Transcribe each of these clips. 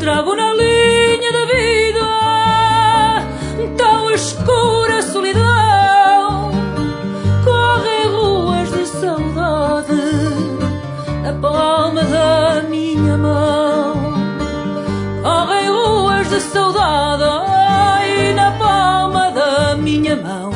Trago na linha da vida tão escura a solidão. Correm ruas de saudade na palma da minha mão. Correm ruas de saudade ai, na palma da minha mão.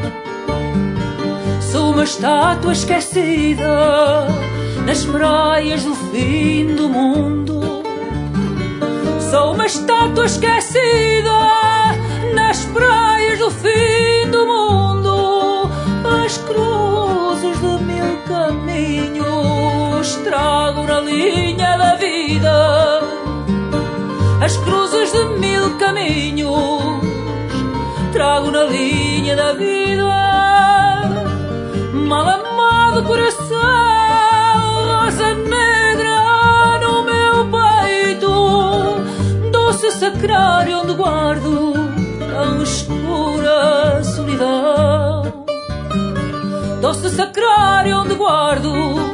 Sou uma estátua esquecida nas praias do fim do mundo. Sou uma estátua esquecida nas praias do fim do mundo. As cruzes de mil caminhos trago na linha da vida. As cruzes de mil caminhos trago na linha da vida. Mal amado coração, rosa negra no meu peito, doce sacrário onde guardo tão escura solidão. Doce sacrário onde guardo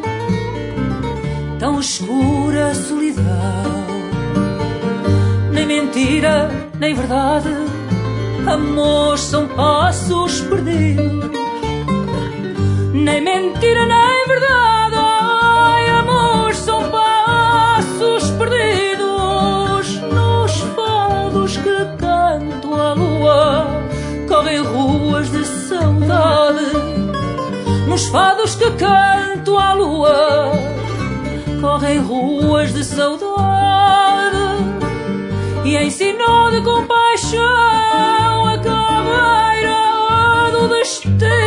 tão escura solidão. Nem mentira, nem verdade, amor são passos perdidos. Nem mentira, nem verdade, ai, amor são passos perdidos. Nos fados que canto à lua correm ruas de saudade. Nos fados que canto à lua correm ruas de saudade. E em sinal de compaixão a caveira do destino